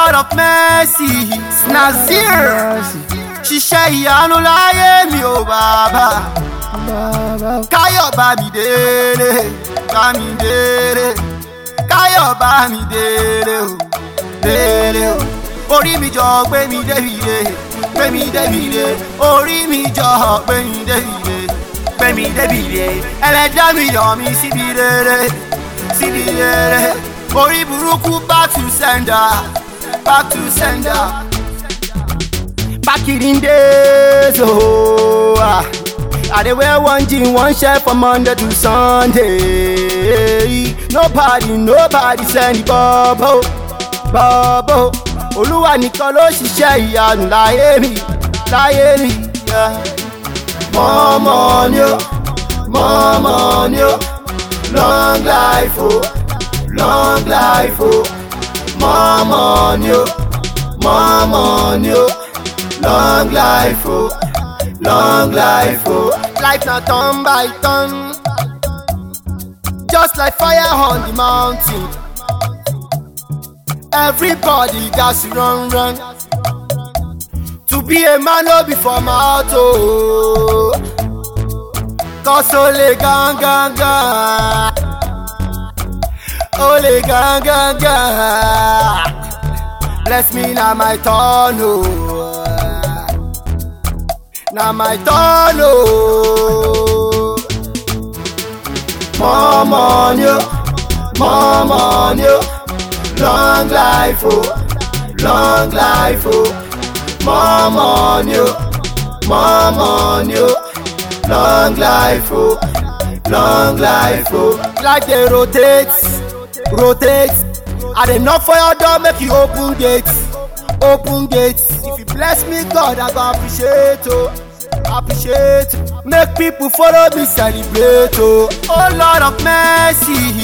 Lord of mercy, Nazir. Ṣiṣẹ́ ìyanu láyé mi ò bàbá. Káyọ̀ bá mi délé, bá mi délé. Káyọ̀ bá mi délé o, délé o. Orí mi jọ gbé mi débìde, gbé mi débìde. Orí mi jọ gbé mi débìde, gbé mi débìde. Ẹlẹ́dàá mi yọ̀ mí síbi rere, síbi rere. Orí burúkú back to sender, back to sender. Back in days, oh, I dey wear one jean, one shirt from Monday to Sunday. Nobody send the bubble, bubble. Olúwa nìkan ló ṣiṣẹ́ ìyanu láyé mi, láyé mi. More money, more money, long life, oh, long life, oh. More money, more money, long life, oh, long life, oh. Life na turn by turn, just like fire on the mountain. Everybody got to run. To be a man no be for mouth, oh. Cause ole gang, ole gang. Bless me now my turn, oh. Now my turn, oh. More money, more money. Long life, oh, long life, oh. More money, more money. Long life, oh, long life, oh. Like they rotate. I dey knock for your door, make you open gates, open gates. If you bless me, God, I go appreciate, oh, appreciate. Make people follow me celebrate, oh. Oh Lord of mercy.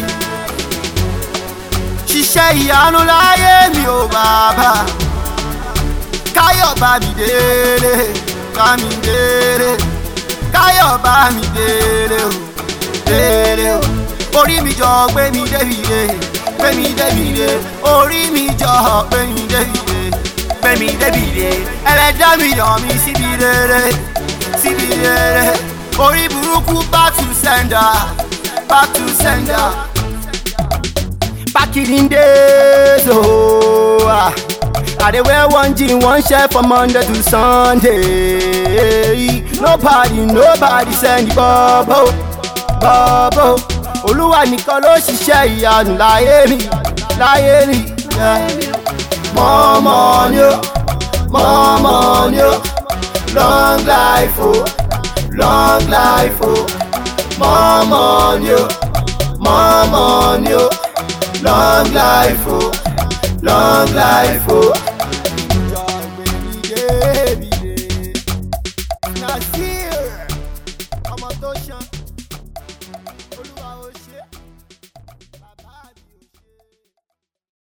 Ṣiṣẹ́ ìyanu láyé mi ò bàbá. Káyọ̀ bá mi délé, bá mi délé. Káyọ̀ bá mi délé o, délé o. Orí mi jọ gbé mi débìde, gbé mi débìde. Orí mi jọ gbé mi débìde, gbé mi débìde. Ẹlẹ́dàá mi yọ̀ mí síbi rere, síbi rere. Orí burúkú back to sender, back to sender. Back in days, oh, I dey wear one jean, one shirt from Monday to Sunday. Nobody send the bubble, bubble. Olúwa nìkan ló ṣiṣẹ́ ìyanu láyé mi, láyé mi. More money, more money. Long life, oh, long life, oh. More money, more money. Long life, oh, long life, oh.